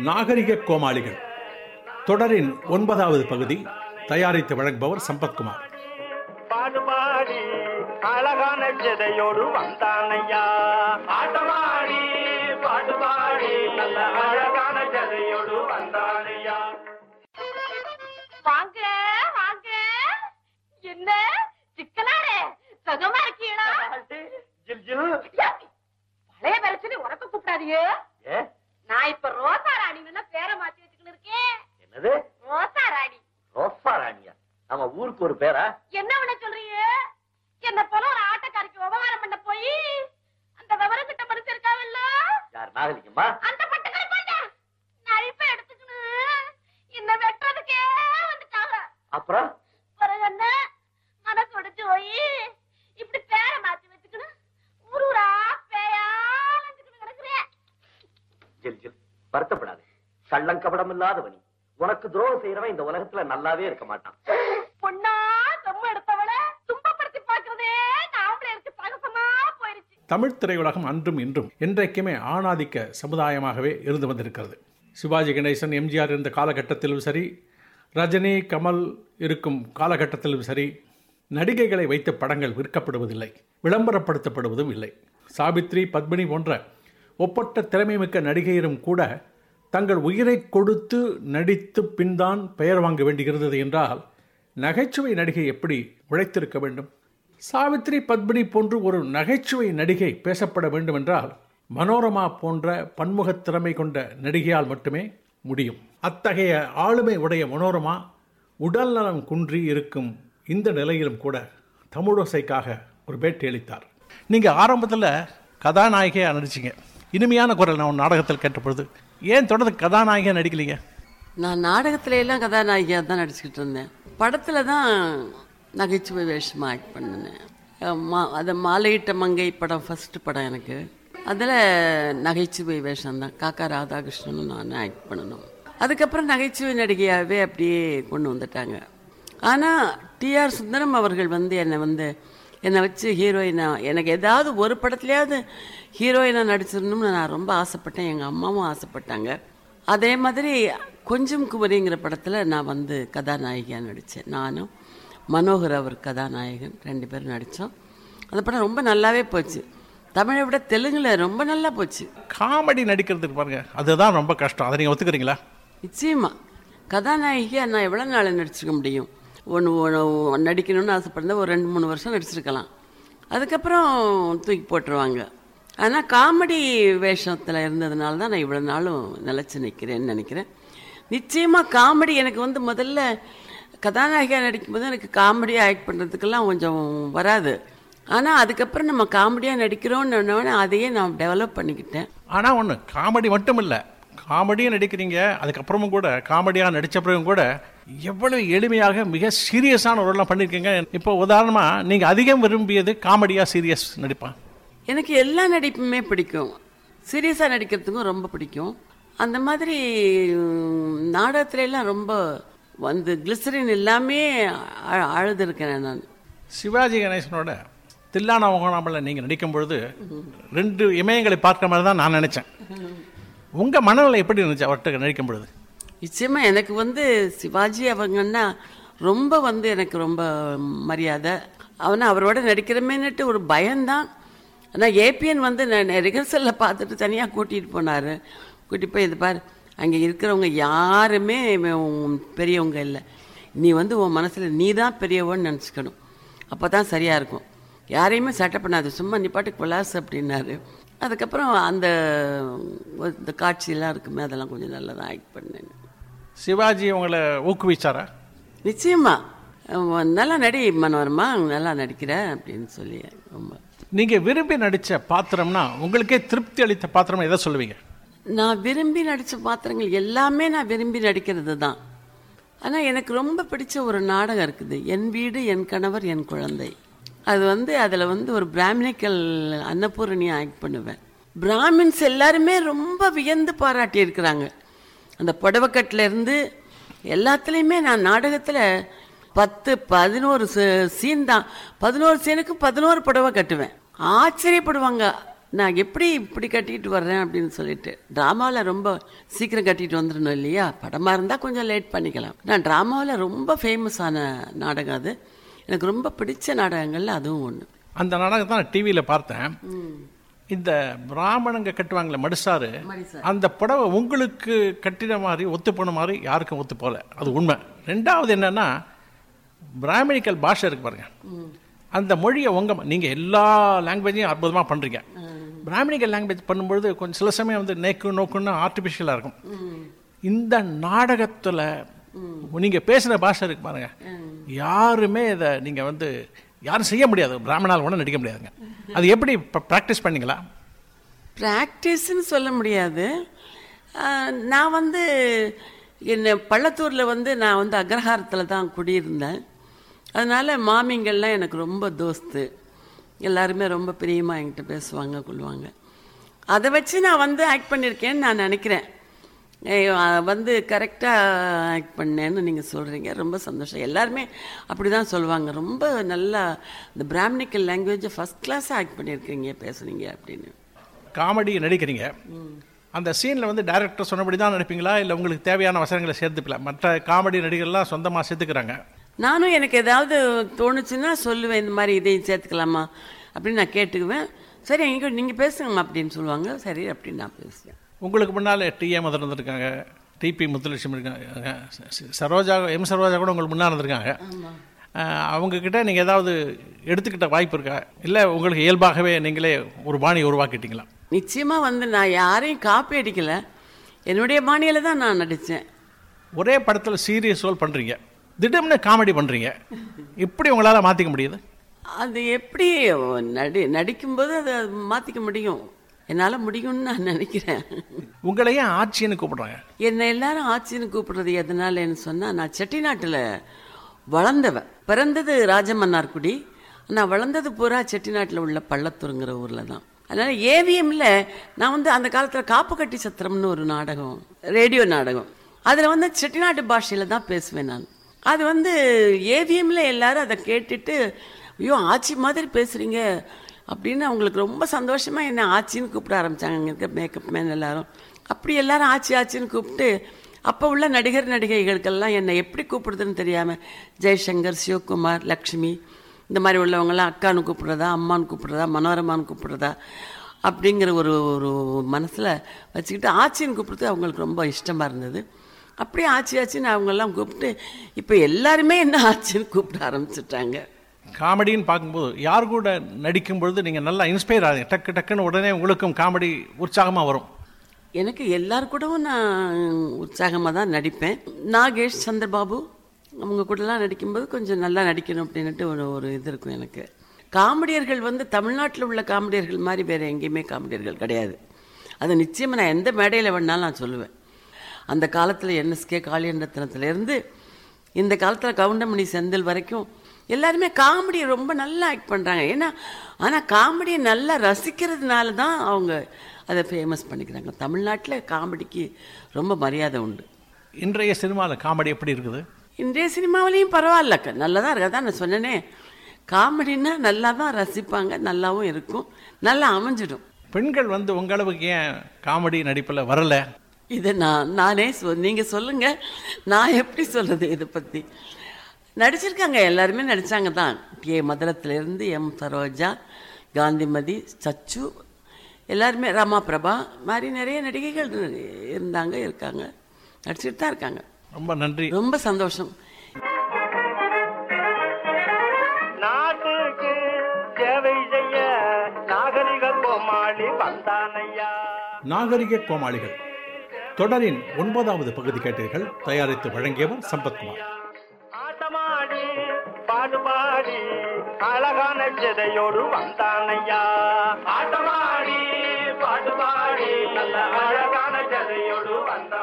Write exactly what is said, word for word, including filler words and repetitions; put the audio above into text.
நாகரிக கோமாளிகள் தொடரின் ஒன்பதாவது பகுதி. தயாரித்து வழங்குபவர் சம்பத்குமார். பாடுபாடி அழகான ஜதையோடு வந்தானையா, பாடுபாடி பாடுபாடி நல்ல அழகான ஜதையோடு வந்தானையா. வாங்க வாங்க, என்ன சிக்கலாரே, சுகமா இருக்கீங்களா? பழைய பிரச்சனை உனக்கு கூப்பிடாதீங்க. நான் இப்ப ரோசா ராணின்னு பேர மாத்தி வச்சுக்கிட்டு இருக்கேன். என்னது ரோசா ராணி? ரோசா ராணியா? நம்ம ஊருக்கு ஒரு பேரா? என்ன பண்ண சொல்றீங்க? என்ன போல ஒரு ஆட்டக்காரிக்கு உபகாரம் பண்ண போய் அந்த விவரம் கிட்ட மனுஷன் இருக்காவில்ல, யார் நாகலிங்கம்மா? அந்த பட்டக்காரி போயிட்டா நழிப்ப எடுத்துக்கின்னு என்ன வெட்டுறதுக்கே வந்துட்டாங்க. அப்புறம் பிறகு என்ன மனசு உடைச்சு போய் இப்படி பேர மாத்தி வச்சுக்கின்னு ஊரு ஊரா பேயா வந்துக்கிட்டு கிடக்குறேன். ஜில் ஜில், வருத்தப்படாது. கள்ளங்கபடம் இல்லாதவனி, உனக்கு துரோகம் செய்யறவன் இந்த உலகத்துல நல்லாவே இருக்க மாட்டான். பொண்ணா தம்ம எடுத்தவள துன்பப்படுத்தி பாக்குறதே நாமளே இருக்கு பகசமா போயிருச்சு. தமிழ் திரையுலகம் அன்றும் இன்றும் என்றைக்குமே ஆணாதிக்க சமுதாயமாகவே இருந்து வந்திருக்கிறது. சிவாஜி கணேசன், எம்ஜிஆர் இருந்த காலகட்டத்திலும் சரி, ரஜினி, கமல் இருக்கும் காலகட்டத்திலும் சரி, நடிகைகளை வைத்த படங்கள் விற்கப்படுவதில்லை, விளம்பரப்படுத்தப்படுவதும் இல்லை. சாவித்ரி, பத்மினி போன்ற ஒப்பற்ற திறமைமிக்க நடிகையரும் கூட தங்கள் உயிரை கொடுத்து நடித்து பின்தான் பெயர் வாங்க வேண்டியிருந்தது என்றால் நகைச்சுவை நடிகை எப்படி உழைத்திருக்க வேண்டும்? சாவித்ரி, பத்மினி போன்று ஒரு நகைச்சுவை நடிகை பேசப்பட வேண்டும் என்றால் மனோரமா போன்ற பன்முகத் திறமை கொண்ட நடிகையால் மட்டுமே முடியும். அத்தகைய ஆளுமை உடைய மனோரமா உடல் நலம் குன்றி இருக்கும் இந்த நிலையிலும் கூட தமிழோசைக்காக ஒரு பேட்டி அளித்தார். நீங்கள் ஆரம்பத்தில் கதாநாயகியாக நடிச்சிங்க, இனிமையான குரல் நான் நாடகத்தில் கேட்டபொழுது. ஏன் தொடர்ந்து கதாநாயகியாக நடிக்கலீங்க? நான் நாடகத்துல எல்லாம் கதாநாயகியாக தான் நடிச்சுக்கிட்டு இருந்தேன். படத்தில் தான் நகைச்சுவை வேஷமாக ஆக்ட் பண்ணினேன். மா அது மாலையிட்ட மங்கை படம் ஃபஸ்ட்டு படம் எனக்கு. அதில் நகைச்சுவை வேஷம் தான். காக்கா ராதாகிருஷ்ணனும் நான் ஆக்ட் பண்ணணும். அதுக்கப்புறம் நகைச்சுவை நடிகையாகவே அப்படியே கொண்டு வந்துட்டாங்க. ஆனால் டிஆர் சுந்தரம் அவர்கள் வந்து என்னை வந்து என்னை வச்சு ஹீரோயினா, எனக்கு ஏதாவது ஒரு படத்துலையாவது ஹீரோயினாக நடிச்சிடணும்னு நான் ரொம்ப ஆசைப்பட்டேன். எங்கள் அம்மாவும் ஆசைப்பட்டாங்க. அதே மாதிரி கொஞ்சம் குமரிங்கிற படத்தில் நான் வந்து கதாநாயகியாக நடித்தேன். நானும் மனோகர் அவர் கதாநாயகன் ரெண்டு பேரும் நடித்தோம். அந்த படம் ரொம்ப நல்லாவே போச்சு. தமிழை விட தெலுங்குல ரொம்ப நல்லா போச்சு. காமெடி நடிக்கிறதுக்கு பாருங்க, அதுதான் ரொம்ப கஷ்டம். அதை நீங்கள் ஒத்துக்கிறீங்களா? நிச்சயமாக கதாநாயகியாக நான் எவ்வளோ நாள் நடிச்சிருக்க முடியும்? ஒன்று ஒன்று நடிக்கணும்னு ஆசைப்பட்டிருந்தா ஒரு ரெண்டு மூணு வருஷம் நடிச்சிருக்கலாம். அதுக்கப்புறம் தூக்கி போட்டுருவாங்க. ஆனால் காமெடி வேஷத்தில் இருந்ததுனால தான் நான் இவ்வளோ நாளும் நிலச்சி நிற்கிறேன்னு நினைக்கிறேன். நிச்சயமாக காமெடி எனக்கு வந்து முதல்ல கதாநாயகியாக நடிக்கும்போது எனக்கு காமெடியாக ஆக்ட் பண்ணுறதுக்கெல்லாம் கொஞ்சம் வராது. ஆனால் அதுக்கப்புறம் நம்ம காமெடியாக நடிக்கிறோன்னு அதையே நான் டெவலப் பண்ணிக்கிட்டேன். ஆனால் ஒன்று, காமெடி மட்டும் இல்லை, காமெடியாக நடிக்கிறீங்க. அதுக்கப்புறமும் கூட காமெடியாக நடித்த பிறகும் கூட எவ்வளவு எளிமையாக மிக சீரியஸான ரோல்லாம் பண்ணியிருக்கீங்க. இப்போ உதாரணமாக நீங்கள் அதிகம் விரும்பியது காமெடியாக சீரியஸ் நடிப்பான்? எனக்கு எல்லா நடிப்புமே பிடிக்கும். சீரியஸாக நடிக்கிறதுக்கும் ரொம்ப பிடிக்கும். அந்த மாதிரி நாடகத்துலலாம் ரொம்ப வந்து கிளிசரின் எல்லாமே அழுதுருக்கேன் நான். சிவாஜி கணேசனோட தில்லானா மோகனாம்பல நீங்கள் நடிக்கும் பொழுது ரெண்டு இமயங்களை பார்க்குற மாதிரி தான் நான் நினச்சேன். உங்கள் மனநிலை எப்படி இருந்துச்சு அவர்கிட்ட நடிக்கும் பொழுது? நிச்சயமாக எனக்கு வந்து சிவாஜி அவங்கன்னா ரொம்ப வந்து எனக்கு ரொம்ப மரியாதை. அவனை அவரோட நடிக்கிறமேன்னுட்டு ஒரு பயம்தான். ஆனால் ஏபிஎன் வந்து நான் ரிஹர்சலில் பார்த்துட்டு தனியாக கூட்டிகிட்டு போனார். கூட்டிகிட்டு போய் இது பார், அங்கே இருக்கிறவங்க யாருமே பெரியவங்க இல்லை, நீ வந்து உன் மனசில் நீ தான் பெரியவன்னு நினச்சிக்கணும், அப்போ தான் சரியாக இருக்கும், யாரையுமே சட்டை பண்ணாது, சும்மா நீ பாட்டுக்கு கொலாஸ் அப்படின்னாரு. அதுக்கப்புறம் அந்த இந்த காட்சியெல்லாம் இருக்குமே, அதெல்லாம் கொஞ்சம் நல்லா தான் ஆக்ட் பண்ணேன். சிவாஜி உங்களை ஊக்குவிச்சாரா? நிச்சயமாக, நல்லா நடி மனோரமா, நல்லா நடிக்கிற அப்படின்னு சொல்லி. ரொம்ப நீங்கள் விரும்பி நடித்த பாத்திரம்னா உங்களுக்கே திருப்தி அளித்த பாத்திரம் எதை சொல்லுவீங்க? நான் விரும்பி நடித்த பாத்திரங்கள் எல்லாமே நான் விரும்பி நடிக்கிறது தான். ஆனால் எனக்கு ரொம்ப பிடிச்ச ஒரு நாடகம் இருக்குது, என் வீடு என் கணவர் என் குழந்தை. அது வந்து அதில் வந்து ஒரு பிராமணிக்கல் அன்னபூரணியாக ஆக்ட் பண்ணுவேன். பிராமின்ஸ் எல்லாருமே ரொம்ப வியந்து பாராட்டி இருக்கிறாங்க. அந்த புடவைக்கட்டிலேருந்து எல்லாத்துலேயுமே நான் நாடகத்தில் பத்து பதினோரு சீன் தான், பதினோரு சீனுக்கு பதினோரு புடவை கட்டுவேன். ஆச்சரியப்படுவாங்க, நான் எப்படி இப்படி கட்டிட்டு வர்றேன் அப்படின்னு சொல்லிட்டு ட்ராமாவில் ரொம்ப சீக்கிரம் கட்டிட்டு வந்துடணும் இல்லையா, படமாக இருந்தால் கொஞ்சம் லேட் பண்ணிக்கலாம். நான் ட்ராமாவில் ரொம்ப ஃபேமஸான நாடகம் அது, எனக்கு ரொம்ப பிடிச்ச நாடகங்கள்ல அதுவும் ஒன்று. அந்த நாடகத்தை நான் டிவியில் பார்த்தேன். இந்த பிராமணங்க கட்டுவாங்களே மடிசாரு, அந்த புடவை உங்களுக்கு கட்டின மாதிரி ஒத்து போன மாதிரி யாருக்கும் ஒத்து போகல, அது உண்மை. ரெண்டாவது என்னன்னா பிராமணிக்கல் பாஷை இருக்கு பாருங்க, அந்த மொழியை உங்க நீங்கள் எல்லா லாங்குவேஜையும் அற்புதமாக பண்ணுறீங்க. பிராமணிக்கல் லாங்குவேஜ் பண்ணும்பொழுது கொஞ்சம் சில சமயம் வந்து நேக்கு நோக்குன்னு ஆர்டிஃபிஷியலாக இருக்கும். இந்த நாடகத்தில் நீங்கள் பேசுகிற பாஷை இருக்கு பாருங்க, யாருமே இதை நீங்கள் வந்து யாரும் செய்ய முடியாது, பிராமணால் ஒன்றும் நடிக்க முடியாதுங்க. அது எப்படி ப்ராக்டிஸ் பண்ணிங்களா? ப்ராக்டிஸ்ன்னு சொல்ல முடியாது. நான் வந்து என்ன பள்ளத்தூரில் வந்து நான் வந்து அக்ரஹாரத்தில் தான் குடியிருந்தேன். அதனால் மாமிங்கள்லாம் எனக்கு ரொம்ப தோஸ்து, எல்லாருமே ரொம்ப பிரியமாக என்கிட்ட பேசுவாங்க கொள்வாங்க. அதை வச்சு நான் வந்து ஆக்ட் பண்ணியிருக்கேன்னு நான் நினைக்கிறேன். வந்து கரெக்டாக ஆக்ட் பண்ணேன்னு நீங்கள் சொல்கிறீங்க, ரொம்ப சந்தோஷம். எல்லாருமே அப்படி தான் சொல்லுவாங்க, ரொம்ப நல்லா இந்த பிராமணிக்கல் லாங்குவேஜை ஃபஸ்ட் கிளாஸாக ஆக்ட் பண்ணியிருக்கீங்க, பேசுனீங்க அப்படின்னு. காமெடி நடிக்கிறீங்க, அந்த சீனில் வந்து டைரக்டர் சொன்னபடி தான் நடிப்பீங்களா, இல்லை உங்களுக்கு தேவையான வசனங்களை சேர்த்துக்கலாம்? மற்ற காமெடி நடிகர்லாம் சொந்தமாக சேர்த்துக்கிறாங்க. நானும் எனக்கு ஏதாவது தோணுச்சுன்னா சொல்லுவேன், இந்த மாதிரி இதையும் சேர்த்துக்கலாமா அப்படின்னு நான் கேட்டுக்குவேன். சரி எங்க நீங்கள் பேசுங்கம்மா அப்படின்னு சொல்லுவாங்க, சரி அப்படின்னு நான் பேசுவேன். உங்களுக்கு முன்னால் டி ஏ மதன் இருந்திருக்காங்க, டிபி முத்துலட்சுமி இருக்காங்க, சரோஜா எம் சரோஜா கூட உங்களுக்கு முன்னால் இருந்திருக்காங்க. அவங்கக்கிட்ட நீங்கள் ஏதாவது எடுத்துக்கிட்ட வாய்ப்பு இருக்கா, இல்லை உங்களுக்கு இயல்பாகவே நீங்களே ஒரு பாணியை உருவாக்கிட்டீங்களா? நிச்சயமாக வந்து நான் யாரையும் காப்பி அடிக்கலை, என்னுடைய பாணியில் தான் நான் நடித்தேன். ஒரே படத்தில் சீரியஸ் ரோல் பண்ணுறீங்க, திடீர்னு காமெடி பண்ணுறீங்க, எப்படி உங்களால் மாற்றிக்க முடியுது? அது எப்படி நடி நடிக்கும்போது அதை மாற்றிக்க முடியும், என்னால் முடியும்னு நான் நினைக்கிறேன். உங்களையே ஆட்சின்னு கூப்பிடுறாங்க. என்னை எல்லாரும் ஆட்சின்னு கூப்பிடுறது எதனாலன்னு சொன்னால், நான் செட்டிநாட்டில் வளர்ந்தவன். பிறந்தது ராஜமன்னார்குடி, நான் வளர்ந்தது பூரா செட்டிநாட்டில் உள்ள பள்ளத்தூருங்கிற ஊரில் தான். அதனால் ஏவிஎம்ல நான் வந்து அந்த காலத்தில் காப்பு கட்டி சத்திரம்னு ஒரு நாடகம், ரேடியோ நாடகம், அதில் வந்து செட்டிநாட்டு பாஷையில் தான் பேசுவேன் நான். அது வந்து ஏவிஎம்ல எல்லாரும் அதை கேட்டுட்டு, ஐயோ ஆட்சி மாதிரி பேசுகிறீங்க அப்படின்னு அவங்களுக்கு ரொம்ப சந்தோஷமாக என்னை ஆச்சின்னு கூப்பிட ஆரம்பித்தாங்க. அங்கே இருக்க மேக்கப் மேன் எல்லாரும் அப்படி எல்லாரும் ஆச்சி ஆச்சின்னு கூப்பிட்டு, அப்போ உள்ள நடிகர் நடிகைகளுக்கெல்லாம் என்னை எப்படி கூப்பிடுறதுன்னு தெரியாமல் ஜெய்சங்கர், சிவகுமார், லக்ஷ்மி இந்த மாதிரி உள்ளவங்களாம் அக்கான்னு கூப்பிட்றதா, அம்மான்னு கூப்பிட்றதா, மனோரமான்னு கூப்பிட்றதா அப்படிங்கிற ஒரு ஒரு மனசில் வச்சுக்கிட்டு ஆச்சின்னு கூப்பிட்றது அவங்களுக்கு ரொம்ப இஷ்டமாக இருந்தது. அப்படியே ஆச்சி ஆச்சின்னு அவங்கெல்லாம் கூப்பிட்டு இப்போ எல்லாருமே என்ன ஆச்சின்னு கூப்பிட ஆரம்பிச்சிட்டாங்க. காமெடின்னு பார்க்கும்போது யார் கூட நடிக்கும் பொழுது நீங்கள் நல்லா இன்ஸ்பயர் ஆகுங்க, டக்கு டக்குன்னு உடனே உங்களுக்கும் காமெடி உற்சாகமாக வரும்? எனக்கு எல்லாரு கூடவும் நான் உற்சாகமாக தான் நடிப்பேன். நாகேஷ், சந்திரபாபு அவங்க கூடலாம் நடிக்கும்போது கொஞ்சம் நல்லா நடிக்கணும் அப்படின்ட்டு ஒரு ஒரு இது இருக்கும் எனக்கு. காமெடியர்கள் வந்து தமிழ்நாட்டில் உள்ள காமெடியர்கள் மாதிரி வேறு எங்கேயுமே காமெடியர்கள் கிடையாது. அது நிச்சயமாக நான் எந்த மேடையில் வேணாலும் நான் சொல்லுவேன். அந்த காலத்தில் என்எஸ்கே காளியண்டத்தினத்துலேருந்து இந்த காலத்தில் கவுண்டமணி செந்தில் வரைக்கும் எல்லாருமே காமெடியை ரொம்ப நல்லா ஆக்ட் பண்ணுறாங்க. ஏன்னா ஆனால் காமெடியை நல்லா ரசிக்கிறதுனால தான் அவங்க அதை ஃபேமஸ் பண்ணிக்கிறாங்க. தமிழ்நாட்டில் காமெடிக்கு ரொம்ப மரியாதை உண்டு. இன்றைய சினிமாவில் காமெடி எப்படி இருக்குது? இன்றைய சினிமாவிலையும் பரவாயில்லக்க, நல்லா தான் இருக்கா தான் நான் சொன்னேனே. காமெடின்னா நல்லா தான் ரசிப்பாங்க, நல்லாவும் இருக்கும், நல்லா அமைஞ்சிடும். பெண்கள் வந்து உங்களவுக்கு ஏன் காமெடி நடிப்பில் வரலை? இதை நான் நானே சொ நீங்கள் சொல்லுங்கள், நான் எப்படி சொல்கிறது இதை பற்றி. நடிச்சிருக்காங்க, எல்லாருமே நடித்தாங்க தான். கே மதுரத்துலேருந்து எம் சரோஜா, காந்திமதி, சச்சு, எல்லாருமே ரமா பிரபா மாதிரி நிறைய நடிகைகள் இருந்தாங்க, இருக்காங்க, நடிச்சுட்டு தான் இருக்காங்க. ரொம்ப நன்றி, ரொம்ப சந்தோஷம். நாட்டுக்கு சேவை செய்ய நாகரிக கோமாளி வந்தானையா. நாகரிக கோமாளிகள் தொடரின் ஒன்பதாவது பகுதி கேட்டீர்கள். தயாரித்து வழங்கியவர் சம்பத்குமார். ஆட்டமாடி பாடுபாடி அழகான ஜதையோடு வந்தானையா. ஆட்டமாடி பாடுபாடி நல்ல அழகான ஜதையோடு வந்தான்.